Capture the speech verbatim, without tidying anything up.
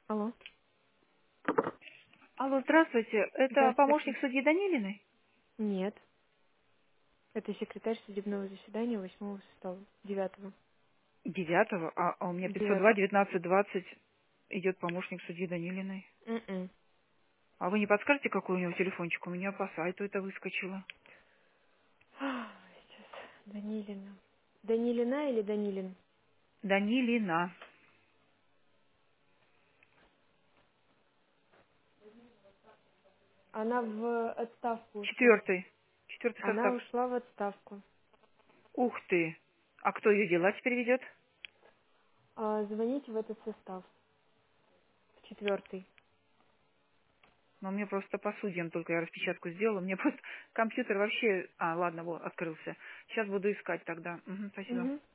Алло. Алло, здравствуйте. Это Здравствуйте. помощник судьи Данилиной? Нет. Это секретарь судебного заседания восьмого состава. Девятого. Девятого, а, а у меня пятьсот два Девятого. девятнадцать двадцать идет помощник судьи Данилиной. М-м. А вы не подскажете, какой у него телефончик? У меня по сайту это выскочило. А, Сейчас. Данилина. Данилина или Данилин? Данилина. Она в отставку ушла. Четвертый. Четвертый Она состав. ушла в отставку. Ух ты. А кто ее дела теперь ведет? А, звоните в этот состав. В четвертый. Ну, мне просто по судьям только я распечатку сделала. Мне просто компьютер вообще... А, ладно, вот, открылся. Сейчас буду искать тогда. Мгм, спасибо. Угу.